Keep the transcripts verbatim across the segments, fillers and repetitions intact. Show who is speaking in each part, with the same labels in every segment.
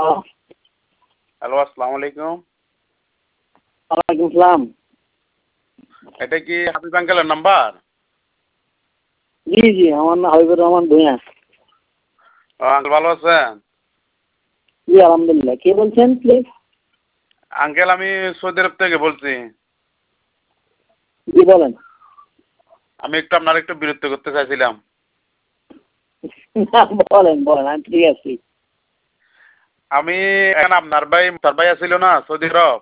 Speaker 1: Hello, আসসালামু আলাইকুম।
Speaker 2: ওয়ালাইকুম আসসালাম।
Speaker 1: এটা কি হাবিব আঙ্কেলের নাম্বার?
Speaker 2: জি জি, আমার নাম হাবিবুর রহমান ভূঁইয়া।
Speaker 1: আঙ্কেল ভালো আছেন?
Speaker 2: জি আলহামদুলিল্লাহ। কে বলছেন প্লিজ?
Speaker 1: আঙ্কেল আমি সৌদি আরব থেকে বলছি।
Speaker 2: জি বলেন।
Speaker 1: আমি একটু আপনার একটু বিরক্ত করতে চাইছিলাম।
Speaker 2: বলেন বলেন, আমি ঠিক আছি।
Speaker 1: আমি এখন আপনার ভাই তার ভাই ছিল না সৌদি আরব?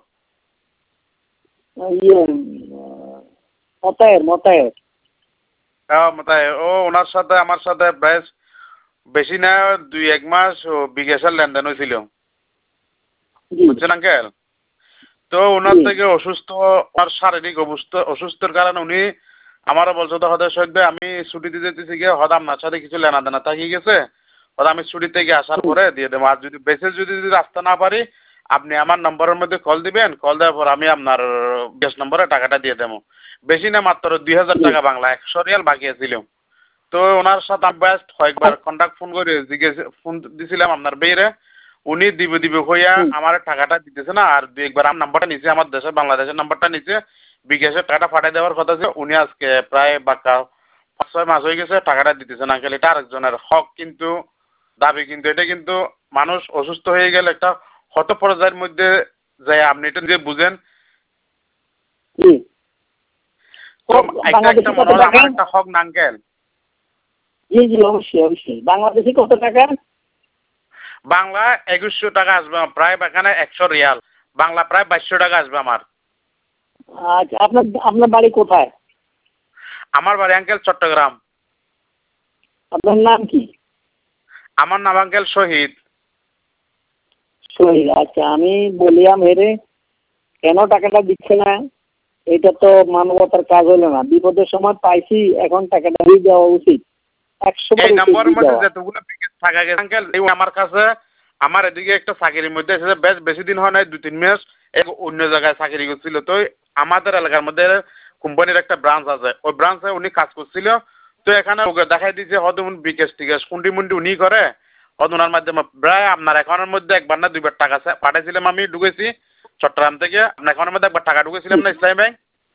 Speaker 2: ইয়ে মতায়ের মতায়ের
Speaker 1: তাই ও ওনার সাথে আমার সাথে বেশ বেশি না দুই এক মাস বিকাশের লেনদেন হয়েছিল, বুঝছেন আঙ্কেল? তো ওনার থেকে অসুস্থ, আর শারীরিক অবস্থা অসুস্থর কারণে উনি আমারও বলছে তো হয়তো শহীদ ভাই আমি ছুটিতে যেতেছি গিয়ে হয়তো আপনার সাথে কিছু লেনা দেনা থাকি গেছে, হয়তো আমি ছুটি থেকে আসার পরে দিয়ে দেবো। আর যদি বেশি যদি যদি আসতে না পারি আপনি আমার নম্বরের মধ্যে কল দিবেন, কল দেওয়ার পর আমি আপনার গ্যাস নম্বরে টাকাটা দিয়ে দেবো। বেশি না মাত্র দুই হাজার টাকা বাংলা, একশো রিয়াল বাকি ছিল। তো ওনার সাথে আমি বেস্ট কয়েকবার কন্ট্যাক্ট ফোন করে জিজ্ঞেস ফোন দিছিলাম আপনার বেয়েরে, উনি দিবে দিবে হইয়া আমার টাকাটা দিতেছে না। আর দুই একবার আমার নাম্বারটা নিচে, আমার দেশের বাংলাদেশের নাম্বারটা নিচে বিকাশের টাকাটা পাঠিয়ে দেওয়ার কথা ছিল। উনি আজকে প্রায় বাক্কা পাঁচ ছয় মাস হয়ে গেছে টাকাটা দিতেছে না। আঙ্কেল এটা আরেকজনের হক কিন্তু দাবি, কিন্তু এটা কিন্তু মানুষ অসুস্থ হয়ে গেলে একটা হত পর্যায়ের মধ্যে যায়, আপনি এটা যে বুঝেন। একটা একটা মনে হয় আমার একটা হক না আঙ্কেল?
Speaker 2: জি জি অবশ্যই অবশ্যই। বাংলাদেশে কত টাকা?
Speaker 1: বাংলা একুশশো টাকা আসবে প্রায়, এখানে একশো রিয়াল বাংলা প্রায় বাইশশো টাকা আসবে আমার।
Speaker 2: আচ্ছা, আপনার আপনার বাড়ি কোথায়?
Speaker 1: আমার বাড়ি আঙ্কেল চট্টগ্রাম।
Speaker 2: আপনার নাম কি?
Speaker 1: আমার নাম আঙ্কেল শহীদ।
Speaker 2: শহীদ, আচ্ছা। আমি বলিয়াম হেরে কেন টাকাটা দিচ্ছে না, এটা তো মানবতার কাজ হলো না। বিপদের সময় পাইছি, এখন টাকাটা দিয়ে দেওয়া উচিত। একশো
Speaker 1: এই নম্বরের মধ্যে যতগুলো প্যাকেজ থাকা গেছে আঙ্কেল, আমার কাছে আমার এদিকে একটা চাকরির মধ্যে এসেছে, বেশ বেশি দিন হয় নাই, দু তিন মাস অন্য জায়গায় চাকরি করছিল। তো আমাদের এলাকার মধ্যে কোম্পানির একটা ব্রাঞ্চ আছে, ওই ব্রাঞ্চে উনি কাজ করছিল। তো এখানে ওকে দেখাই দিয়েছে হয়তো বিকাশ টিকাশ কুন্ডি মুন্ডি উনি করে, হয়তো ওনার মাধ্যমে প্রায় আপনার অ্যাকাউন্টের মধ্যে একবার না দুইবার টাকা পাঠাইছিলাম, আমি ঢুকেছি চট্টগ্রাম থেকে আপনার অ্যাকাউন্টের মধ্যে একবার টাকা ঢুকেছিলাম না ইসলামী ব্যাংক।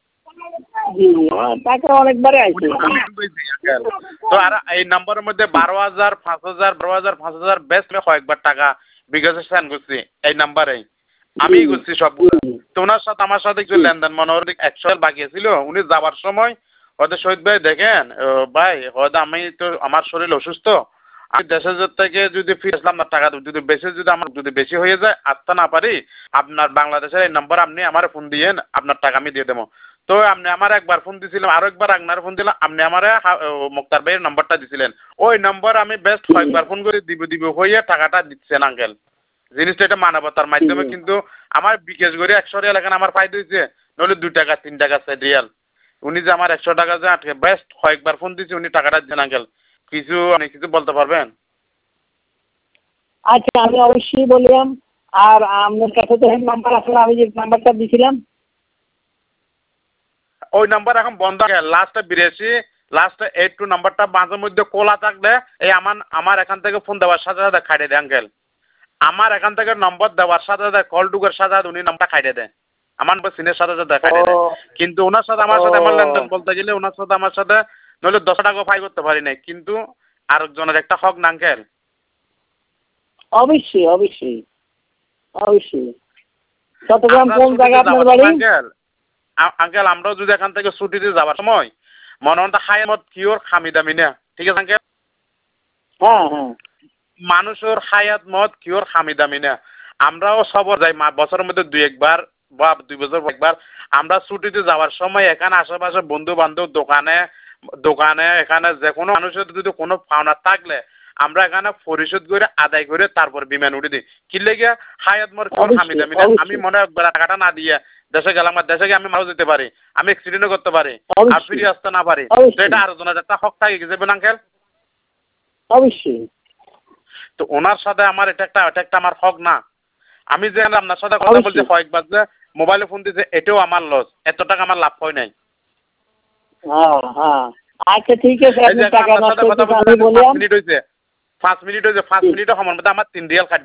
Speaker 2: টাকা অনেকবারে আইছে।
Speaker 1: তো আর এই নম্বরের মধ্যে বারো হাজার পাঁচ হাজার বারো হাজার পাঁচ হাজার বেশ কয়েকবার টাকা বিকাশে সেন্ড করছি এই নাম্বারে, আমি করছি সবগুলো। তো ওনার সাথে আমার সাথে কিছু লেনদেন মনে হয় একশো বাকি ছিল। উনি যাবার সময় হয়তো শহীদ ভাই দেখেন ভাই হয়তো আমি তো আমার শরীর অসুস্থ, আমি দেশের থেকে যদি ফিরে আসলাম না টাকা যদি বেশি যদি আমার যদি বেশি হয়ে যায় আসতে না পারি, আপনার বাংলাদেশের এই নাম্বার আপনি আমার ফোন দিয়েন, আপনার টাকা আমি দিয়ে দেবো। তো আপনি আমার একবার ফোন দিছিলাম, আরো একবার আপনার ফোন দিলাম, আপনি আমার মুক্তার ভাইয়ের নাম্বারটা দিছিলেন। ওই নাম্বার আমি বেস্ট কয়েকবার ফোন করে দিব দিব হইয়া টাকাটা দিচ্ছেন আঙ্কেল। জিনিসটা এটা মানবতার মাধ্যমে, কিন্তু আমার বিকাশ করে একশো রিয়াল এখানে আমার ফায়দা হয়েছে, নইলে দুই টাকা তিন টাকা চাই রিয়াল। উনি যে আমার একশো টাকা যে আটকে বেস্ট কয়েকবার ফোন দিচ্ছে, উনি টাকাটা দিচ্ছেন আঙ্কেল। কিছু আপনি কিছু বলতে পারবেন?
Speaker 2: আচ্ছা, আমি অবশ্যই বললাম। আর আপনার কাছে তো নাম্বার আসলে আমি যে নাম্বারটা দিছিলাম
Speaker 1: ওই নাম্বার এখন বন্ধ আছে, লাস্টে বিরাশি লাস্টে এইট টু নাম্বারটা মাঝে মধ্যে কোলা থাকলে এই আমার আমার এখান থেকে ফোন দেওয়ার সাথে সাথে খাইয়ে দেয় আঙ্কেল। আমার এখান থেকে নম্বর দেওয়ার সাথে সাথে কল টুকের সাথে সাথে উনি নাম্বারটা খাইয়ে দেয়, আমার সিনের সাথে সাথে খাইয়ে দেয়। কিন্তু ওনার সাথে আমার সাথে আমার লেনদেন বলতে গেলে ওনার সাথে আমার সাথে নইলে দশ টাকা ফাই করতে পারি নাই, কিন্তু আরেকজনের একটা হক না আঙ্কেল?
Speaker 2: অবশ্যই অবশ্যই অবশ্যই। চট্টগ্রাম কোন জায়গা আপনার বাড়ি?
Speaker 1: আঙ্কেল আঙ্কেল আমরাও যদি এখান থেকে ছুটিতে যাওয়ার সময় মনে হয় হায়ামত কিওর খামি দামি না, ঠিক আছে আঙ্কেল?
Speaker 2: হ্যাঁ হ্যাঁ।
Speaker 1: মানুষের হায়াত মত কিওর খামি দামি না। আমরাও সবর যাই বছরের মধ্যে দুই একবার বা দুই বছর একবার আমরা ছুটিতে যাওয়ার সময় এখানে আশেপাশে বন্ধু বান্ধব দোকানে দোকানে এখানে যে কোনো মানুষের যদি কোনো পাওনা থাকলে আমরা এখানে পরিশোধ করে আদায় করে তারপর বিমান উঠে দিই। কি লেগে হায়াত মোর কিওর খামি দামি না। আমি মনে হয় টাকাটা না দিয়ে দেশে গেলাম, দেশে গিয়ে আমি মারা যেতে পারি, আমি অ্যাক্সিডেন্টও করতে পারি, আর ফিরে আসতে না পারি, সেটা আরেকজনের একটা হক থাকে গেছে আঙ্কেল।
Speaker 2: অবশ্যই।
Speaker 1: তো ওনার সাথে আমার এটা একটা এটা একটা আমার হক না। আমি যে আপনার সাথে কথা বলছি কয়েকবার যে মোবাইলে ফোন দিয়েছে, এটাও আমার লস, এত টাকা আমার লাভ হয় নাই।
Speaker 2: হ্যাঁ হ্যাঁ। আচ্ছা ঠিক আছে, আপনি টাকা নষ্ট করতে আমি বললাম
Speaker 1: পাঁচ মিনিট হয়েছে পাঁচ মিনিট হয়েছে পাঁচ মিনিটের সময় মধ্যে আমার তিন রিয়াল কাটবে।